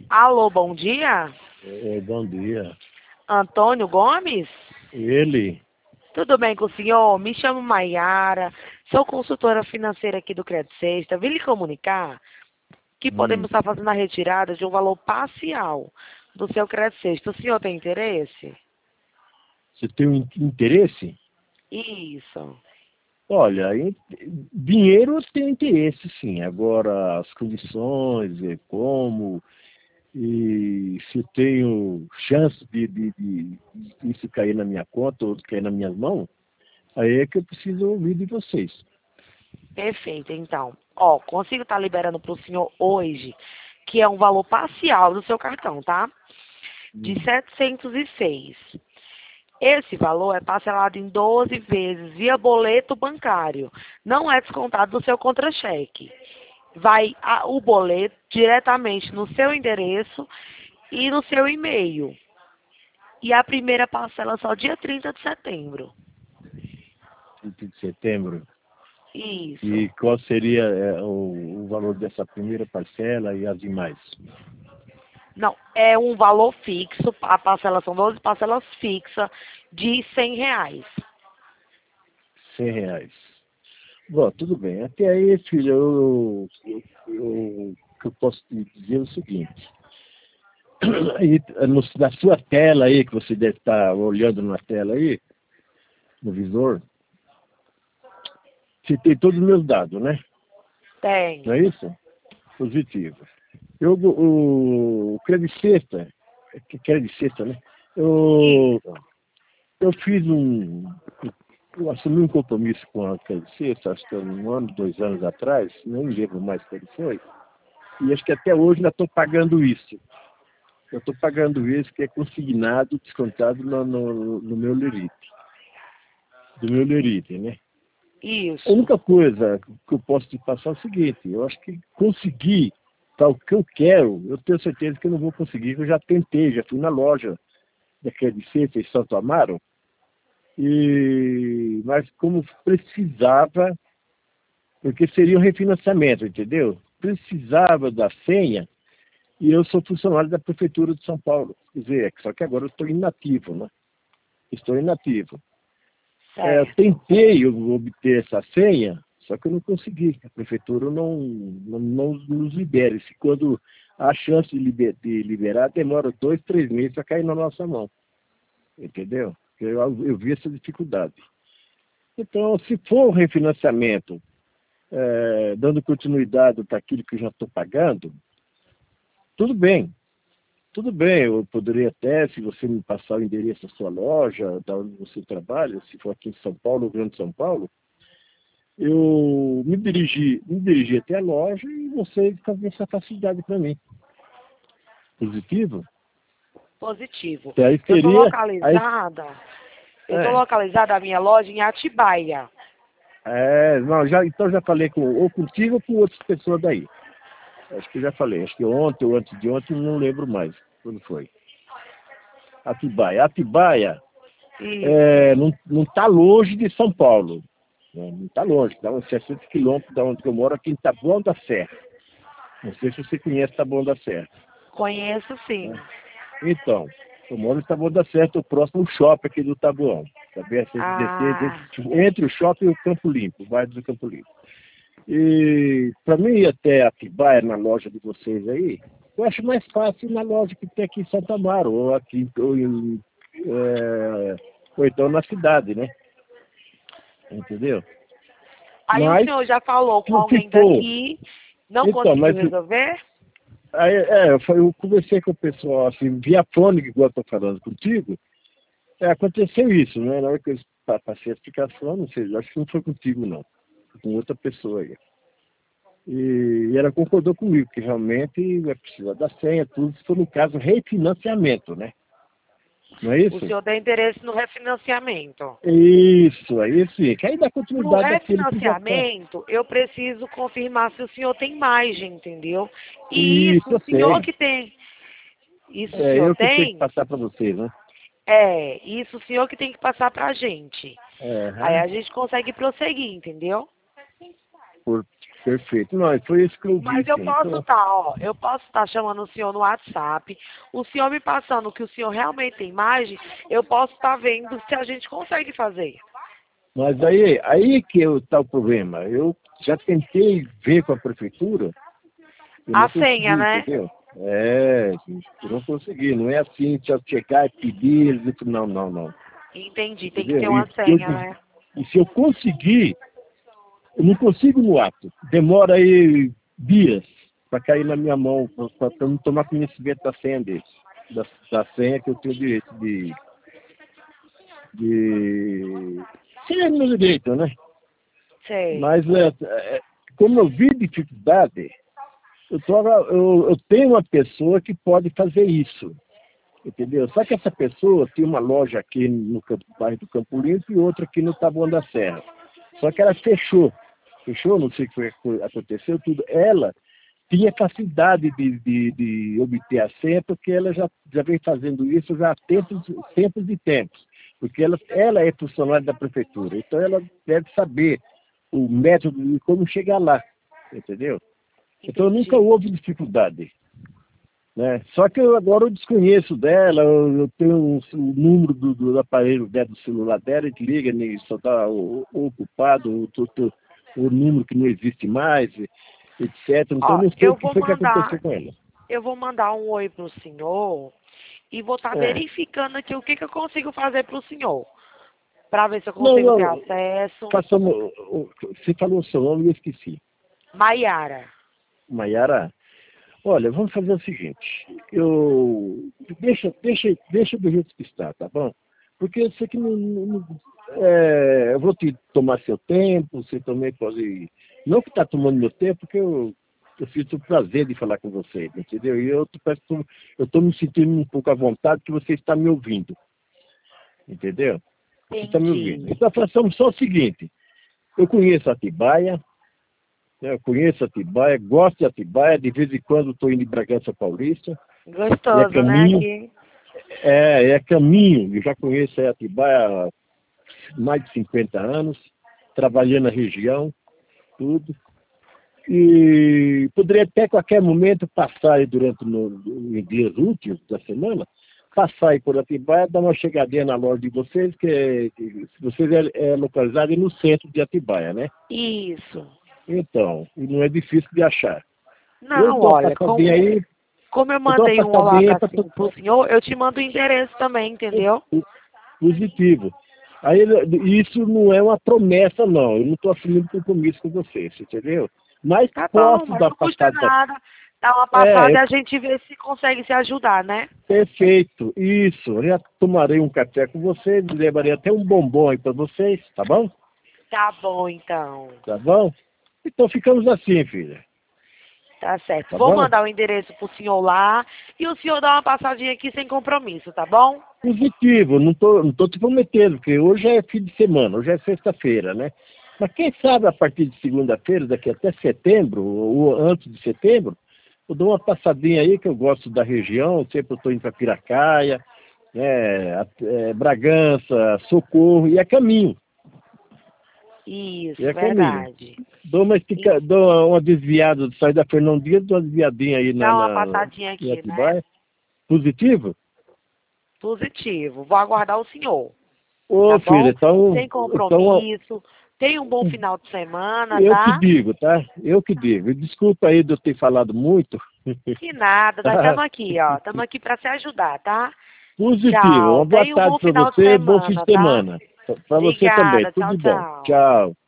Alô, bom dia? Bom dia. Antônio Gomes? Ele? Tudo bem com o senhor? Me chamo Maiara, sou consultora financeira aqui do Crédito Sexta. Vim lhe comunicar que podemos estar fazendo a retirada de um valor parcial do seu Crédito Sexta. O senhor tem interesse? Você tem um interesse? Isso. Olha, dinheiro eu tenho interesse, sim. Agora, as condições, como, e se eu tenho chance de isso cair na minha conta ou cair nas minhas mãos, aí é que eu preciso ouvir de vocês. Perfeito, então. Ó, consigo estar liberando para o senhor hoje, que é um valor parcial do seu cartão, tá? De 706. Esse valor é parcelado em 12 vezes via boleto bancário. Não é descontado do seu contra-cheque. Vai o boleto diretamente no seu endereço e no seu e-mail. E a primeira parcela só dia 30 de setembro. 30 de setembro. Isso. E qual seria o valor dessa primeira parcela e as demais? Não, é um valor fixo, a parcela são 12 parcelas fixas de R$ 100. R$ 100. Bom, tudo bem. Até aí, filho, o que eu posso te dizer é o seguinte. Aí, na sua tela aí, que você deve estar olhando na tela aí, no visor, você tem todos os meus dados, né? Tem. Não é isso? Positivo. O Crédito Sexta, Crédito Sexta, né? Eu fiz eu assumi um compromisso com a Crédito Sexta, acho que 1 ano, 2 anos atrás, não me lembro mais quando foi, e acho que até hoje ainda estou pagando isso. Eu estou pagando isso que é consignado, descontado no meu lerite. Do meu lerite, né? Isso. A única coisa que eu posso te passar é o seguinte, eu acho que conseguir tal que eu quero, eu tenho certeza que eu não vou conseguir, que eu já tentei, já fui na loja da Crédito Sexta em Santo Amaro, mas como precisava, porque seria um refinanciamento, entendeu? Precisava da senha, e eu sou funcionário da Prefeitura de São Paulo. Quer dizer, só que agora eu estou inativo, né? Estou inativo. Eu Certo. tentei obter essa senha, só que eu não consegui. A Prefeitura não nos libera. E quando a chance de liberar, demora 2, 3 meses para cair na nossa mão. Entendeu? Eu vi essa dificuldade. Então, se for um refinanciamento, dando continuidade para aquilo que eu já estou pagando, tudo bem. Tudo bem, eu poderia até, se você me passar o endereço da sua loja, da onde você trabalha, se for aqui em São Paulo, Rio Grande de São Paulo, eu me dirigi até a loja e você fazer essa facilidade para mim. Positivo? Positivo. E aí Eu estou seria... localizada. Eu estou localizada a minha loja em Atibaia. Não, então já falei ou contigo ou com outras pessoas daí. Acho que eu já falei. Acho que ontem ou antes de ontem, não lembro mais quando foi. Atibaia. Atibaia não está longe de São Paulo. Não está longe, dá uns 60 quilômetros da onde eu moro, aqui em Taboão da Serra. Não sei se você conhece Taboão da Serra. Conheço sim. Então, eu moro em Taboão da Serra, estou próximo ao shopping aqui do Taboão. Da BR-116, entre o shopping e o Campo Limpo, o bairro do Campo Limpo. E para mim ir até Atibaia, na loja de vocês aí, eu acho mais fácil ir na loja que tem aqui em Santo Amaro, ou então na cidade, né? Entendeu? Aí o Mas, senhor já falou com se alguém for... daqui, não Então, conseguiu mas resolver? aí, eu conversei com o pessoal, assim, via fone, igual eu estou falando contigo, aconteceu isso, né? Na hora que eu passei a explicação, não sei, acho que não foi contigo, não. Foi com outra pessoa aí. E ela concordou comigo, que realmente vai precisar da senha, tudo, se for no caso refinanciamento, né? Não é O isso? senhor tem interesse no refinanciamento. Isso, aí sim, que aí dá Para o continuidade daquilo que já está. refinanciamento, eu preciso confirmar se o senhor tem margem, entendeu? E Isso, isso eu o senhor sei. que tem. Isso o senhor Eu que tenho que tem? passar para vocês, né? Isso o senhor que tem que passar para a gente. Aí Aham. a gente consegue prosseguir, entendeu? Perfeito. Não, foi isso que eu Mas disse. eu posso Então, estar, ó, eu posso estar chamando o senhor no WhatsApp, o senhor me passando que o senhor realmente tem imagem, eu posso estar vendo se a gente consegue fazer. mas aí que está o problema. Eu já tentei ver com a prefeitura, eu não A senha, consegui, né? entendeu? Eu não consegui. Não é assim, se eu chegar e pedir, eles dizem, não, não, não. Entendi, tem que ter Entendeu? uma senha, né? E se eu conseguir, eu não consigo no ato. Demora aí dias para cair na minha mão, para eu não tomar conhecimento da senha deles. Da senha que eu tenho direito de ser meu direito, né? Sei. Mas como eu vi dificuldade, eu tenho uma pessoa que pode fazer isso. Entendeu? Só que essa pessoa tem uma loja aqui no bairro do Campo Limpo e outra aqui no Taboão da Serra. Só que ela fechou. Fechou, não sei o que aconteceu, tudo. Ela tinha facilidade de obter a senha, porque ela já vem fazendo isso já há tempos e tempos. Porque ela é funcionária da prefeitura, então ela deve saber o método de como chegar lá, entendeu? Então nunca Entendi. houve dificuldade. Né? Só que agora eu desconheço dela, eu tenho o número do aparelho dela, do celular dela, que liga, só está ocupado, o número que não existe mais, etc. Então eu Ó, não sei o que foi que aconteceu com ela. eu vou mandar um oi pro senhor e vou estar É. verificando aqui o que que eu consigo fazer pro senhor. Pra ver se eu Não, consigo ter não, acesso. façamos, você falou o seu nome e eu esqueci. Maiara. Maiara, olha, vamos fazer o seguinte, deixa do jeito que está, tá bom? Porque eu sei que eu vou te tomar seu tempo, você também pode. Não que está tomando meu tempo, porque eu sinto o prazer de falar com você, entendeu? E eu estou me sentindo um pouco à vontade que você está me ouvindo, entendeu? Você está me ouvindo. Entendi. Então, façamos só o seguinte, eu conheço Atibaia, né, eu conheço Atibaia, gosto de Atibaia, de vez em quando estou indo em Bragança Paulista, é Gostoso, né, caminho, aqui? é caminho, eu já conheço Atibaia há mais de 50 anos, trabalhando na região, tudo. E poderia até a qualquer momento passar aí em dias úteis da semana, passar aí por Atibaia, dar uma chegadinha na loja de vocês, que vocês é localizado no centro de Atibaia, né? Isso. Então, e não é difícil de achar. Eu Não, dou uma olha, passadinha aí, como eu eu dou uma mandei um olá passadinha aí pra, para pro senhor, eu te mando o endereço também, entendeu? positivo. Aí isso não é uma promessa, não. Eu não estou assumindo compromisso com vocês, entendeu? Mas Tá bom, posso mas dar não custa passada. nada. Dar uma É, passada e a gente vê se consegue se ajudar, né? perfeito. Isso. Eu já tomarei um café com vocês, levarei até um bombom aí para vocês, tá bom? Tá bom, então. Tá bom? Então ficamos assim, filha. Tá certo. Tá Vou bom? mandar o endereço pro senhor lá e o senhor dá uma passadinha aqui sem compromisso, tá bom? Positivo. Não tô te prometendo, porque hoje é fim de semana, hoje é sexta-feira, né? Mas quem sabe a partir de segunda-feira, daqui até setembro, ou antes de setembro, eu dou uma passadinha aí, que eu gosto da região, sempre eu estou indo para Piracaia, Bragança, Socorro, e é caminho. Isso, E é caminho. verdade. Dou uma desviada, sai da Fernão Dias, dou uma desviadinha aí Dá uma passadinha em aqui, né? Atibaia. Positivo? Positivo. Vou aguardar o senhor, Ô, tá filha, bom? então, Sem compromisso. Tenha um bom final de semana, eu que tá? digo, tá? Eu que digo. Desculpa aí de eu ter falado muito. Que nada, nós Tá? estamos aqui, ó. Estamos aqui para se ajudar, tá? Positivo. Tchau. Uma boa Tenha um bom tarde para final de você, bom fim de semana, tá? semana. Para você também. Obrigada. Tudo Tchau, de bom. tchau. Tchau.